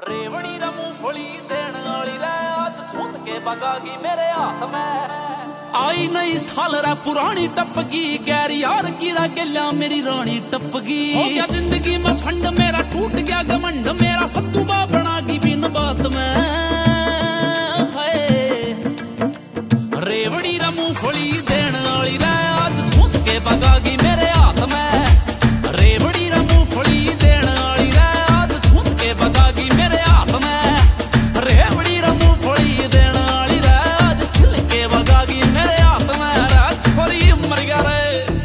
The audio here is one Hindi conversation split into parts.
रेवड़ी रा मूंगफली देण वाली रे आज छूत के बगागी मेरे हाथ में। आई नई साल रा पुरानी टपकी गैर यार की रा गल्या मेरी रानी टपकी। हो गया जिंदगी में फंड मेरा टूट गया घमंड मेरा फद्दू बापना की बिन बात में। हाय रेवड़ी रा मूंगफली देण वाली रे आज छूत के बगागी मेरे हाथ में। रेवड़ी रा मूंगफली देण वाली रे आज छूत के बगागी मेरे हाथ में। रेवड़ी रा मूंगफली देण वाली रे आज छिल के बगागी मेरे हाथ में। छोरी मर गया रे।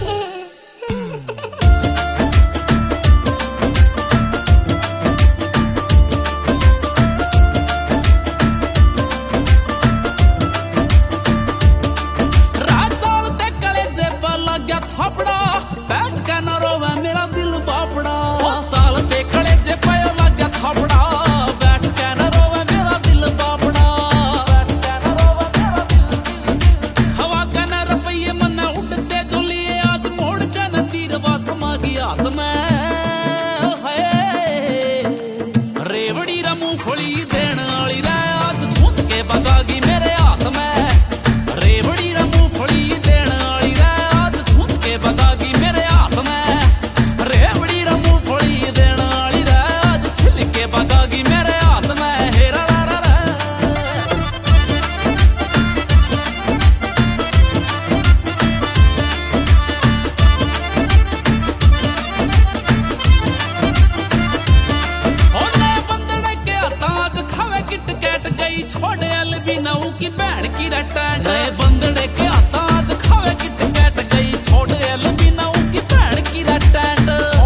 थापड़ा बैठ के न रोवे मेरा दिल बापड़ा। साल ते कड़े जे पायो लग गया थापड़ा बैठ के न रोवे मेरा दिल बापड़ा। हवा का न रुपये मन उड़ते जो लिए आज मोड़ के न तीर बात मागी हाथ में। रेवड़ी रा मूंगफली देण वाली रे आज छूत के बगागी मेरे हाथ में। रेवड़ी रा मूंगफली देण वाली रे आज छूत के बगागी मेरे हाथ में। रेवड़ी रा मूंगफली देण वाली रे आज छिल के बगागी मेरे हाथ में। हेरा रा रा रा। होने बंदड़े के हाथ आज खावे किट कैट गई छोड़ अलबी नऊ की भैन की रटन। बंदड़े के हाथ आज खावे किट कैट गई छोड़ अलबी नऊ की भैन की रटन।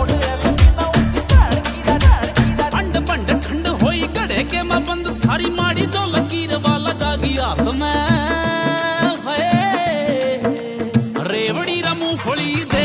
अंड बंड ठंड होई गड़े के मैं बंद सारी माड़ी जो लकीर वाला गागी हाथ में। रेवड़ी रा मूंगफली दे